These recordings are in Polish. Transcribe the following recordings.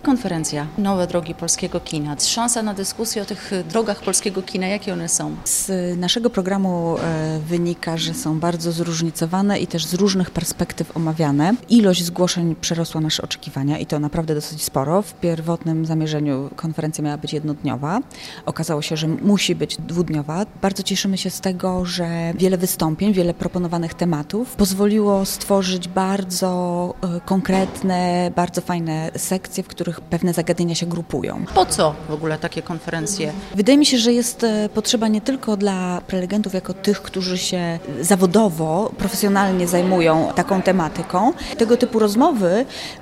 konferencja Nowe drogi polskiego kina. Szansa na dyskusję o tych drogach polskiego kina, jakie one są? Z naszego programu wynika, że są bardzo zróżnicowane i też z różnych perspektyw omawiane. Ilość zgłoszeń przerosła nasze oczekiwania i to naprawdę dosyć sporo. W pierwotnym zamierzeniu konferencja miała być jednodniowa. Okazało się, że musi być dwudniowa. Bardzo cieszymy się z tego, że wiele wystąpień, wiele proponowanych tematów pozwoliło stworzyć bardzo konkretne, bardzo fajne sekcje, w których pewne zagadnienia się grupują. Po co w ogóle takie konferencje? Wydaje mi się, że jest potrzeba nie tylko dla prelegentów jako tych, którzy się zawodowo, profesjonalnie zajmują taką tematyką. Tego typu rozmowy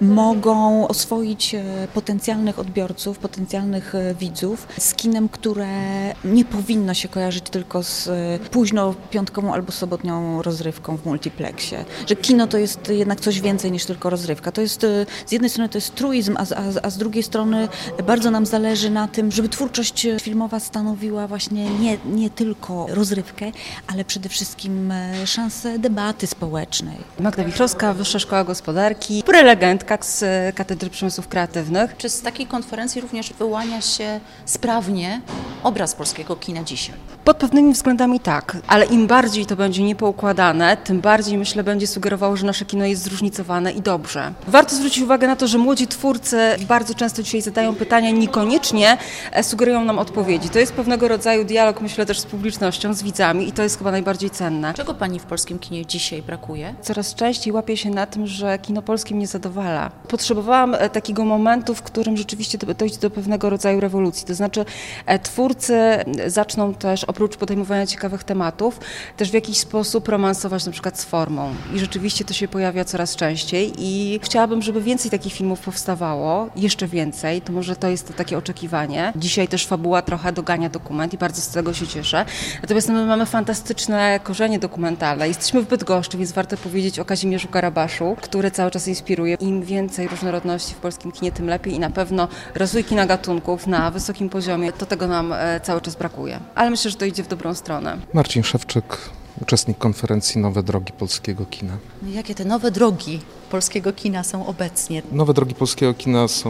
mogą oswoić potencjalnych odbiorców, potencjalnych widzów z kinem, które nie powinno się kojarzyć tylko z późno piątkową albo sobotnią rozrywką w multiplexie. Że kino to jest jednak coś więcej niż tylko rozrywka. To jest, z jednej strony to jest truizm, a z drugiej strony bardzo nam zależy na tym, żeby twórczość filmowa stanowiła właśnie nie tylko rozrywkę, ale przede wszystkim szansę debaty społecznej. Magda Wichrowska, Wyższa Szkoła Gospodarki, prelegentka z Katedry Przemysłów Kreatywnych. Czy z takiej konferencji również wyłania się sprawnie obraz polskiego kina dzisiaj? Pod pewnymi względami tak, ale im bardziej to będzie niepoukładane, tym bardziej, myślę, będzie sugerowało, że nasze kino jest zróżnicowane i dobrze. Warto zwrócić uwagę na to, że młodzi twórcy bardzo często dzisiaj zadają pytania, niekoniecznie sugerują nam odpowiedzi. To jest pewnego rodzaju dialog, myślę, też z publicznością, z widzami i to jest chyba najbardziej cenne. Czego pani w polskim kinie dzisiaj brakuje? Coraz częściej łapię się na tym, że kino polskie mnie zadowala. Potrzebowałam takiego momentu, w którym rzeczywiście dojdzie do pewnego rodzaju rewolucji. To znaczy twórcy zaczną też, oprócz podejmowania ciekawych tematów, też w jakiś sposób romansować na przykład z formą. I rzeczywiście to się pojawia coraz częściej i chciałabym, żeby więcej takich filmów powstawało, jeszcze więcej, to może to jest to takie oczekiwanie. Dzisiaj też fabuła trochę dogania dokument i bardzo z tego się cieszę. Natomiast my mamy fantastyczne korzenie dokumentalne. Jesteśmy w Bydgoszczy, więc warto powiedzieć o Kazimierzu Karabaszu, który cały czas inspiruje. Im więcej różnorodności w polskim kinie, tym lepiej i na pewno rozwój kina gatunków na wysokim poziomie, to tego nam cały czas brakuje. Ale myślę, że to idzie w dobrą stronę. Marcin Szewczyk, uczestnik konferencji Nowe drogi polskiego kina. Jakie te nowe drogi polskiego kina są obecnie? Nowe drogi polskiego kina są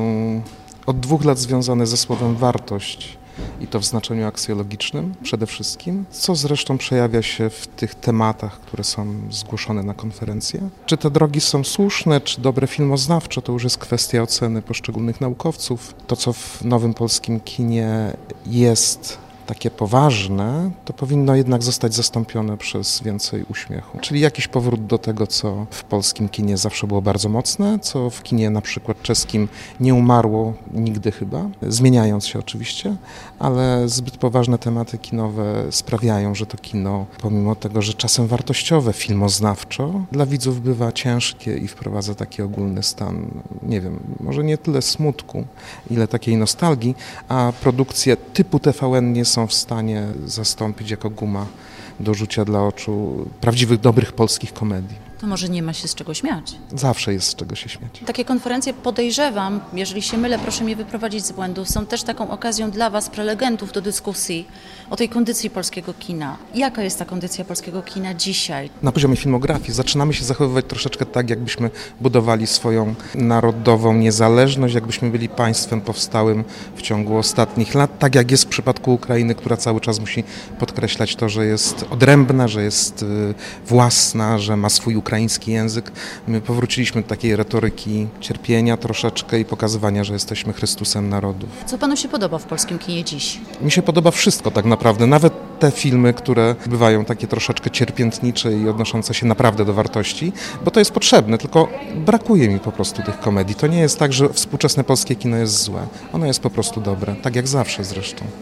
od 2 lat związane ze słowem wartość i to w znaczeniu aksjologicznym przede wszystkim, co zresztą przejawia się w tych tematach, które są zgłoszone na konferencję. Czy te drogi są słuszne, czy dobre filmoznawczo, to już jest kwestia oceny poszczególnych naukowców. To, co w nowym polskim kinie jest takie poważne, to powinno jednak zostać zastąpione przez więcej uśmiechu. Czyli jakiś powrót do tego, co w polskim kinie zawsze było bardzo mocne, co w kinie na przykład czeskim nie umarło nigdy chyba, zmieniając się oczywiście, ale zbyt poważne tematy kinowe sprawiają, że to kino, pomimo tego, że czasem wartościowe, filmoznawczo, dla widzów bywa ciężkie i wprowadza taki ogólny stan, nie wiem, może nie tyle smutku, ile takiej nostalgii, a produkcje typu TVN nie są w stanie zastąpić jako guma do rzucia dla oczu prawdziwych, dobrych polskich komedii. To może nie ma się z czego śmiać. Zawsze jest z czego się śmiać. Takie konferencje, podejrzewam, jeżeli się mylę, proszę mnie wyprowadzić z błędu, są też taką okazją dla was, prelegentów, do dyskusji o tej kondycji polskiego kina. Jaka jest ta kondycja polskiego kina dzisiaj? Na poziomie filmografii zaczynamy się zachowywać troszeczkę tak, jakbyśmy budowali swoją narodową niezależność, jakbyśmy byli państwem powstałym w ciągu ostatnich lat, tak jak jest w przypadku Ukrainy, która cały czas musi podkreślać to, że jest odrębna, że jest własna, że ma swój ukraiński język. My powróciliśmy do takiej retoryki cierpienia troszeczkę i pokazywania, że jesteśmy Chrystusem narodów. Co panu się podoba w polskim kinie dziś? Mi się podoba wszystko tak naprawdę, nawet te filmy, które bywają takie troszeczkę cierpiętnicze i odnoszące się naprawdę do wartości, bo to jest potrzebne, tylko brakuje mi po prostu tych komedii. To nie jest tak, że współczesne polskie kino jest złe. Ono jest po prostu dobre, tak jak zawsze zresztą.